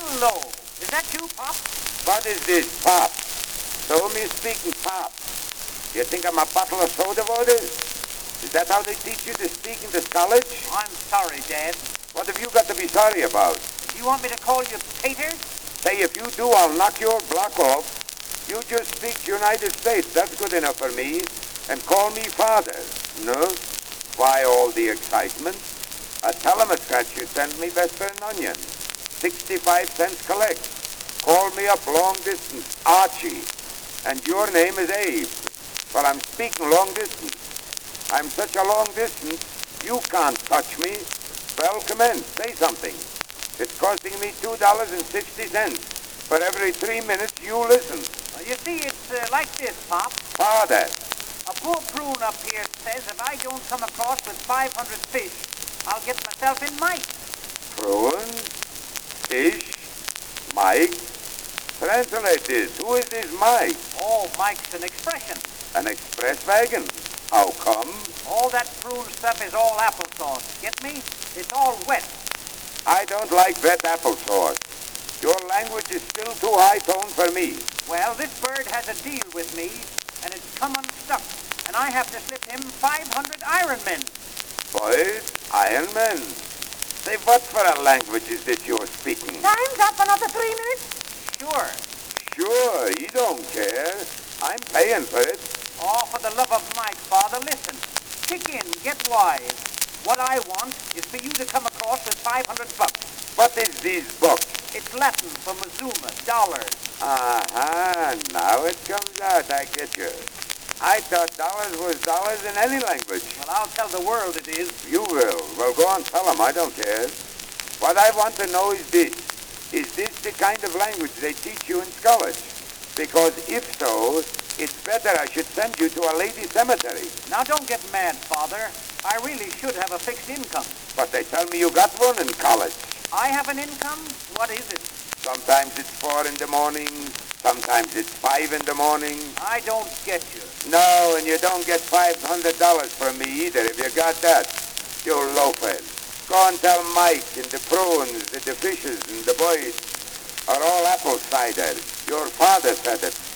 Hello. Is that you, Pop? What is this, Pop? To whom you speaking, Pop? You think I'm a bottle of soda water? Is that how they teach you to speak in this college? I'm sorry, Dad. What have you got to be sorry about? You want me to call you Tater? Say, if you do, I'll knock your block off. You just speak United States. That's good enough for me. And call me father. No? Why all the excitement? A telemuscat you sent me best for an onion. 65 cents collect. Call me up long distance, Archie. And your name is Abe. Well, I'm speaking long distance. I'm such a long distance, you can't touch me. Well, commence. Say something. It's costing me $2.60 for every 3 minutes you listen. You see, it's like this, Pop. Father. A poor prune up here says if I don't come across with 500 fish, I'll get myself in Mike. Prune, fish, Mike. Translate this. Who is this Mike? Oh, Mike's an expression. An express wagon. How come? All that prune stuff is all applesauce. Get me? It's all wet. I don't like wet applesauce. Your language is still too high-toned for me. Well, this bird has a deal with me, and it's come unstuck, and I have to slip him 500 Iron Men. Boys, Iron Men. Say, what for a language is this you're speaking? Time's up. Another 3 minutes. Sure. Sure, he don't care. I'm paying for it. Oh, for the love of Mike, Father, listen. Kick in, get wise. What I want is for you to come across with $500. What is this book? It's Latin for Mazuma, dollars. Uh-huh, now it comes out, I get you. I thought dollars was dollars in any language. Well, I'll tell the world it is. You will. Well, go on, tell 'em, I don't care. What I want to know is this. Is this the kind of language they teach you in college? Because if so, it's better I should send you to a lady cemetery. Now, don't get mad, Father. I really should have a fixed income. But they tell me you got one in college. I have an income? What is it? Sometimes it's 4 in the morning, sometimes it's 5 in the morning. I don't get you. No, and you don't get $500 from me either if you got that. You loafers. Go and tell Mike and the prunes, the fishes and the boys are all apple cider. Your father said it.